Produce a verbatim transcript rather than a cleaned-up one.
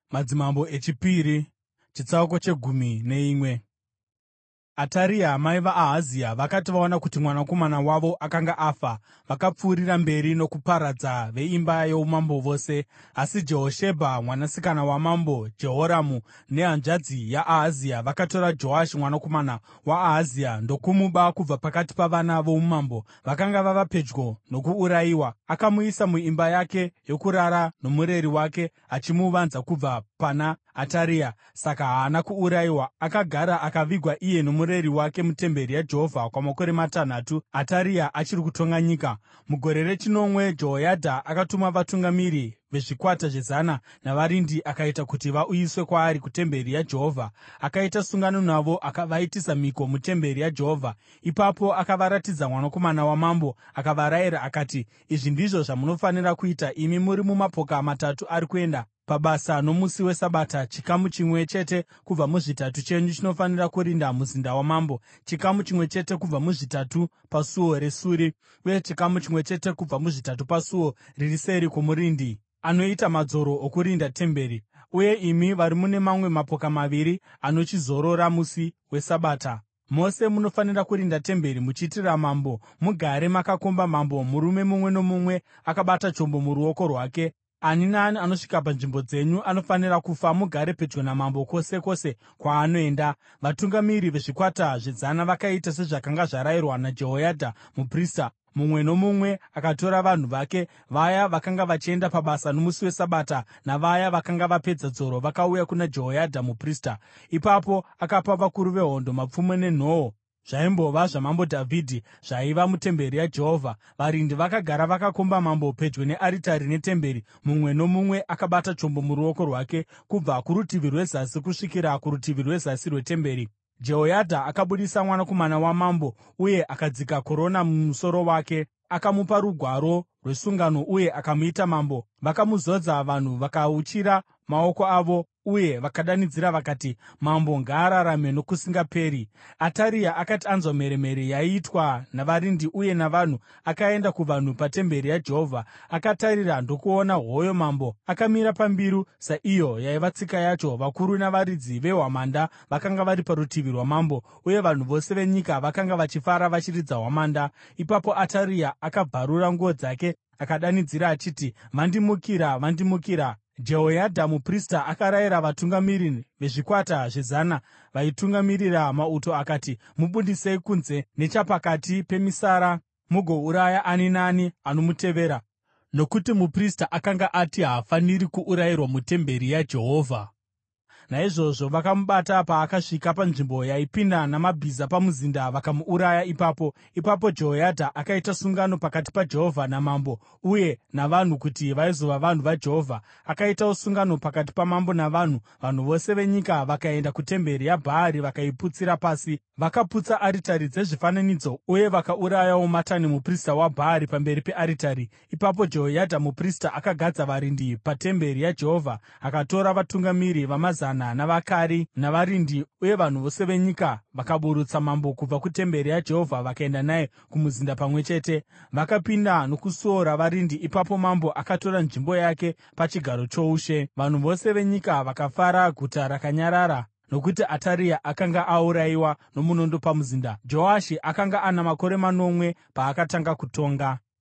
Madzimambo echipiri, chitsauko chegumi neimwe. Ataria mai vaAhazia vakati vaona kuti mwanakomana wavo akanga afa, vakapfuurira mberi nokuparadza veimba youmambo vose. Asi Jehoshebha, mwanasikana waMambo Jehoramu, nehanzvadzi yaAhazia vakatora Joashi mwanakomana waAhazia ndokumuba kubva pakati pavana voumambo vakanga vava pedyo nokuurayiwa. Akamuisa muimba yake yokurara nomureri wake, achimuvanza kubva pana Ataria. Saka haana kuurayiwa. Akagara akavigwa iye nomureri wake mutemberi yaJehovha kwamakore matanhatu, Ataria achiri kutonga nyika. Mugore rechinomwe Jehoyadha akatuma vatungamiri vezvikwata zvezana navarindi akaita kuti vauyiswe kwaari kutemberi yaJehovha. Akaita sungano navo akavaitisa mhiko mutemberi yaJehovha. Ipapo akavaratidza mwanakomana wamambo akavarayira akati, “Izvi ndizvo zvamunofanira kuita imi muri mumapoka matatu ari kuenda pabasa nomusi weSabata. Chikamu chimwe chete kubva muzvitatu chenyu chinofanira kurinda muzinda wamambo, chikamu chimwe chete kubva muzvitatu pasuo resuri, uye chikamu chimwe chete kubva muzvitatu pasuo riri seri kwomurindi anoita madzoro okurinda temberi. Uye imi vari mune mamwe mapoka maviri anochizorora musi weSabata, mose munofanira kurinda temberi muchiitira mambo. Mugare makakomba mambo, murume mumwe nomumwe akabata chombo muruoko rwake. Ani naani anosvika panzvimbo dzenyu anofanira kufa. Mugare pedyo namambo kwose kwose kwaanoenda.” Vatungamiri vezvikwata zvezana vakaita sezvakanga zvarayirwa naJehoyadha muprista. Mumwe nomumwe akatora vanhu vake, vaya vakanga vachienda pabasa nomusi weSabata navaya vakanga vapedza dzoro, vakauya kuna Jehoyadha muprista. Ipapo akapa vakuru vehondo mapfumo nenhoo zvaimbova zvamambo Dhavhidhi zvaiva mutemberi yaJehovha. Varindi vakagara vakakomba mambo pedyo nearitari netemberi, mumwe nomumwe akabata chombo muruoko rwake, kubva kurutivi rwezasi kusvikira kurutivi rwezasi rwetemberi. Jehoyadha akabudisa mwanakomana wamambo uye akadzika korona mumusoro wake. Akamupa rugwaro rwesungano uye akamuita mambo. Vakamuzodza vanhu vakauchira maoko avo uye vakadanidzira vakati, “Mambo ngaararame nokusingaperi!” Ataria akati anzwa mheremhere yaiitwa navarindi uye navanhu, akaenda kuvanhu patemberi yaJehovha. Akatarira ndokuona hoyo mambo akamira pambiru saiyo yaiva tsika yacho. Vakuru navaridzi vehwamanda vakanga vari parutivi rwamambo, uye vanhu vose venyika vakanga vachifara vachiridza hwamanda. Ipapo Ataria akabvarura nguo dzake akadanidzira achiti, “Vandimukira! Vandimukira!” Jehoyadha muprista akarayira vatungamiri vezvikwata zvezana vaitungamirira mauto akati, “Mubudisei kunze nechapakati pemisara mugouraya ani naani anomutevera.” Nokuti muprista akanga ati haafaniri kuurayirwa mutemberi yaJehovha. Naizvozvo vakamubata paakasvika panzvimbo yaipinda namabhiza pamuzinda vakamuuraya ipapo. Ipapo Jehoyadha akaita sungano pakati paJehovha namambo uye navanhu kuti vaizova vanhu vaJehovha. Akaitawo sungano pakati pamambo navanhu. Vanhu vose venyika vakaenda kutemberi yaBhaari vakaiputsira pasi. Vakaputsa aritari dzezvifananidzo uye vakaurayawo Matani muprista waBhaari pamberi pearitari. Ipapo Jehoyadha muprista akagadza varindi patemberi yaJehovha, akatora vatungamiri vamazana navakari navarindi, uye vanhu vose venyika vakaburutsa mambo kubva kutemberi yaJehovha vakaenda naye kumuzinda pamwe chete. Vakapinda nokusuo ravarindi. Ipapo mambo akatora nzvimbo yake pachigaro choushe. Vanhu vose venyika vakafara, guta rakanyarara, nokuti Ataria akanga aurayiwa nomunondo pamuzinda. Joashi akanga ana makore manomwe paakatanga kutonga.